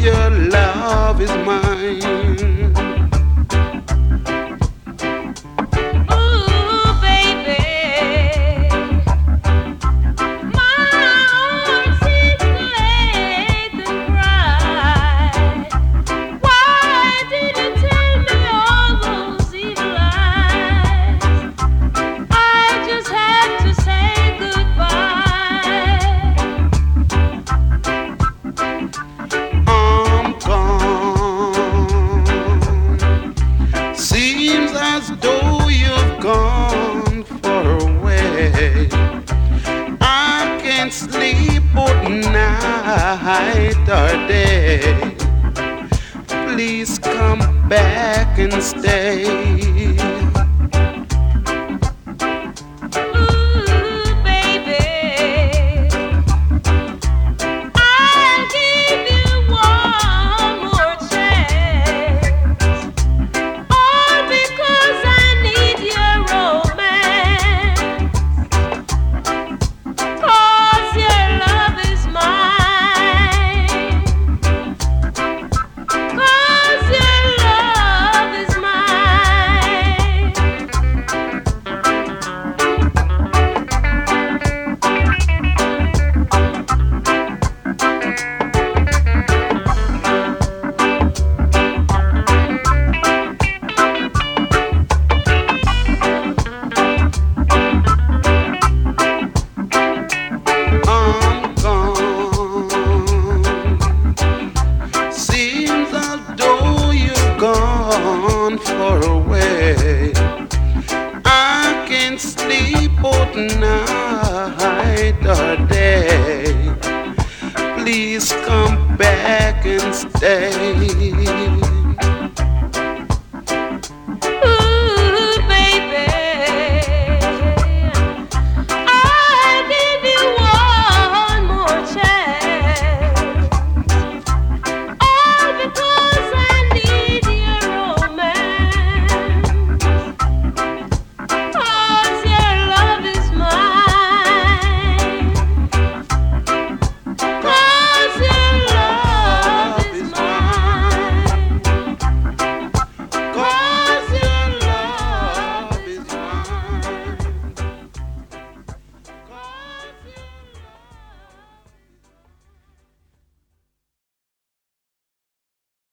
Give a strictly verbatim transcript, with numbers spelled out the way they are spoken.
your love is mine. Ooh, baby, my own sister ate and cried. Why did you tell me all those evil lies? I just had to say goodbye. I'm gone. Seems as though you've gone far away. I can't sleep both night or day. Please come back and stay. Ooh, baby, I'll give you one more chance, all because I need your romance. 'Cause your love is mine. 'Cause your love is mine. I'm gone. Seems as though you've gone far away. I can't sleep both night or day. Please come back and stay.